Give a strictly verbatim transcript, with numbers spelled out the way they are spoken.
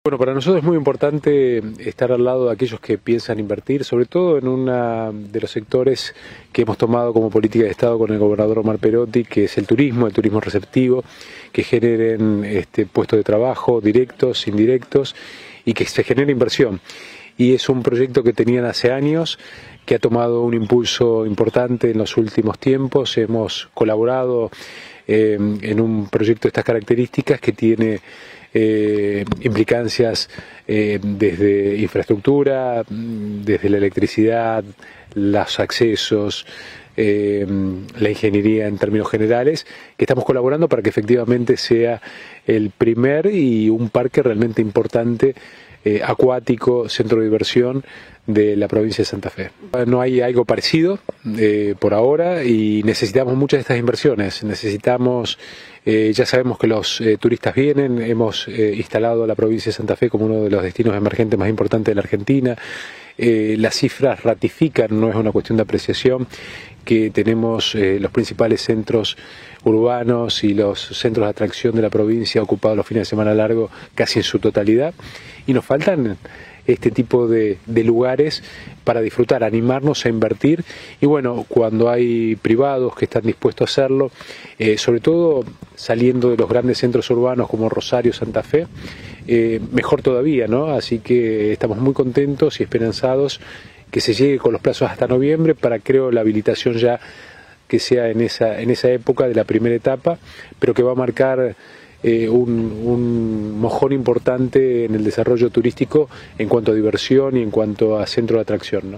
Bueno, para nosotros es muy importante estar al lado de aquellos que piensan invertir, sobre todo en uno de los sectores que hemos tomado como política de Estado con el gobernador Omar Perotti, que es el turismo, el turismo receptivo, que generen este, puestos de trabajo directos, indirectos y que se genere inversión. Y es un proyecto que tenían hace años, que ha tomado un impulso importante en los últimos tiempos. Hemos colaborado eh, en un proyecto de estas características que tiene Eh, implicancias eh, desde infraestructura, desde la electricidad, los accesos, eh, la ingeniería en términos generales, que estamos colaborando para que efectivamente sea el primer y un parque realmente importante eh, acuático, centro de diversión de la provincia de Santa Fe. No hay algo parecido eh, por ahora y necesitamos muchas de estas inversiones. Necesitamos, eh, ya sabemos que los eh, turistas vienen, hemos eh, instalado a la provincia de Santa Fe como uno de los destinos emergentes más importantes de la Argentina. Eh, las cifras ratifican, no es una cuestión de apreciación, que tenemos eh, los principales centros urbanos y los centros de atracción de la provincia ocupados los fines de semana largo casi en su totalidad, y nos faltan este tipo de, de lugares para disfrutar, animarnos a invertir. Y bueno, cuando hay privados que están dispuestos a hacerlo, eh, sobre todo saliendo de los grandes centros urbanos como Rosario, Santa Fe, eh, mejor todavía, ¿no? Así que estamos muy contentos y esperanzados que se llegue con los plazos hasta noviembre para, creo, la habilitación ya que sea en esa, en esa época de la primera etapa, pero que va a marcar Eh, un, un mojón importante en el desarrollo turístico en cuanto a diversión y en cuanto a centro de atracción, ¿no?